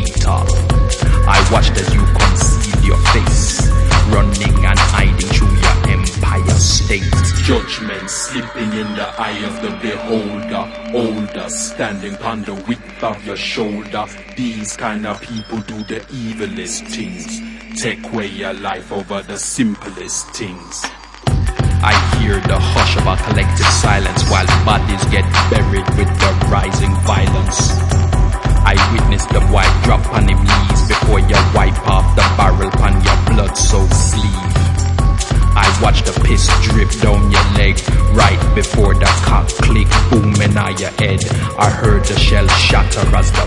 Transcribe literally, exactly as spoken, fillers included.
Terminator. I watched as you concealed your face, running and hiding through your empire state. Judgment slipping in the eye of the beholder, older, standing on the width of your shoulder. These kind of people do the evilest things, take away your life over the simplest things. I hear the hush of a collective silence while bodies get buried with the rising violence. I witness the white drop on him knees before you wipe off the barrel on your blood-soaked sleeve. I watch the piss drip down your leg right before the cock click booming on your head. I heard the shell shatter as the